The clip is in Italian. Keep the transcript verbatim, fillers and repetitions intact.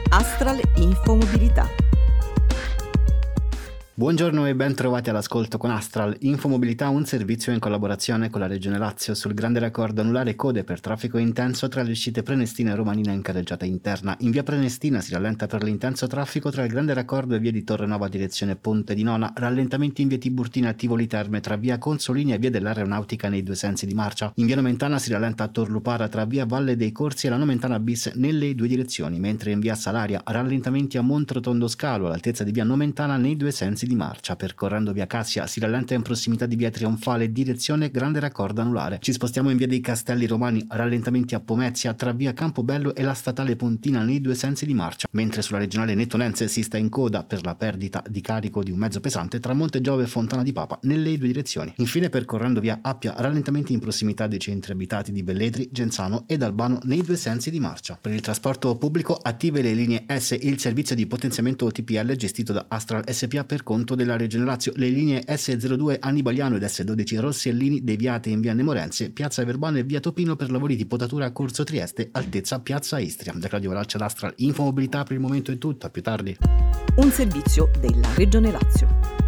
Astral Infomobilità. Buongiorno e ben trovati all'ascolto con Astral Infomobilità, un servizio in collaborazione con la Regione Lazio sul grande raccordo anulare code per traffico intenso tra le uscite Prenestina e Romanina in carreggiata interna. In via Prenestina si rallenta per l'intenso traffico tra il grande raccordo e via di Torrenova direzione Ponte di Nona, rallentamenti in via Tiburtina e Tivoli Terme tra via Consolini e via dell'Aeronautica nei due sensi di marcia. In via Nomentana si rallenta a Torlupara tra via Valle dei Corsi e la Nomentana bis nelle due direzioni, mentre in via Salaria rallentamenti a Montrotondo Scalo all'altezza di via Nomentana nei due sensi di marcia. Percorrendo via Cassia si rallenta in prossimità di via Trionfale direzione grande raccordo anulare. Ci spostiamo in via dei Castelli Romani, rallentamenti a Pomezia tra via Campobello e la statale Pontina nei due sensi di marcia, mentre sulla regionale Nettunense si sta in coda per la perdita di carico di un mezzo pesante tra Montegiove e Fontana di Papa nelle due direzioni. Infine, percorrendo via Appia, rallentamenti in prossimità dei centri abitati di Velletri, Genzano ed Albano nei due sensi di marcia. Per il trasporto pubblico attive le linee S, il servizio di potenziamento O T P L gestito da Astral S P A per conto della Regione Lazio. Le linee S zero due Annibaliano ed S dodici Rossellini deviate in via Nemorense, piazza Verbano e via Topino per lavori di potatura a Corso Trieste, altezza piazza Istria. Da Claudio Valaccia d'Astral Infomobilità per il momento è tutto, a più tardi. Un servizio della Regione Lazio.